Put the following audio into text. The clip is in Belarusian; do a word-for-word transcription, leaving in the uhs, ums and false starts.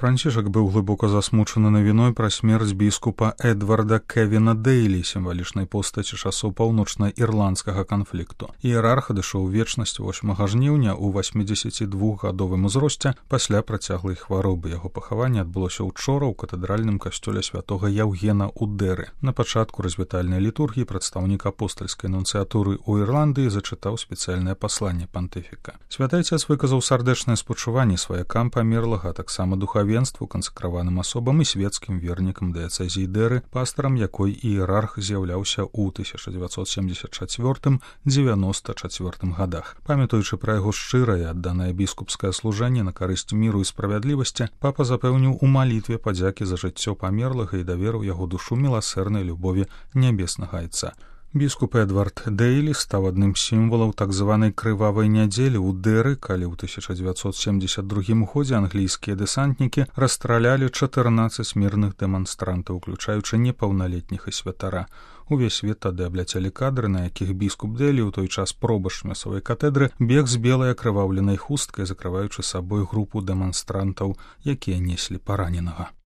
Францішак быў глыбока засмучаны навіной пра смерць біскупа Эдварда Кевіна Дэйлі, сімвалічнай постаці часоў паўночна-ірландскага канфлікту. Іерарх адышоў у вечнасць восьмага жніўня ў васьмідзесятідвухгадовым узросце пасля працяглай хваробы. Яго пахаванне адбылося ўчора ў катэдральным касцёле святога Яўгена ў Дэры. На пачатку развітальнай літургіі прадстаўнік апостальскай нунцыятуры ў Ірландыі зачытаў спецыяльнае пасланне пантыфіка. Святы Отец выказаў сардэчнае спачуванне сваякам памерлага, а таксама духавенству, кансакраваным асобам і свецкім вернікам дыяцэзіі Дэры, пастарам якой іерарх з'яўляўся ў тысяча дзевяцьсот семьдесят чацвёртым — дзевяноста чацвёртым гадах. Памятаючы пра яго шчырае адданае біскупскае служэнне на карысць міру і справядлівасці, папа запэўніў у малітве падзякі за жыццё памерлага і даверыў яго душу міласэрнай любові нябеснага Айца. Біскуп Эдвард Дэйлі стаў адным з сімвалаў так званай крывавай нядзелі ў Дэры, калі ў тысяча дзевяцьсот семьдесят другім годзе англійскія дэсантнікі расстралялі чатырнаццаць мірных дэманстрантаў, уключаючы непаўналетніх і святара. Увесь свет тады абляцелі кадры, на якіх біскуп Дэйлі, у той час пробашч мясцовай катэдры, бег з белай акрываўленай хусткай, закрываючы сабой групу дэманстрантаў, якія неслі параненага.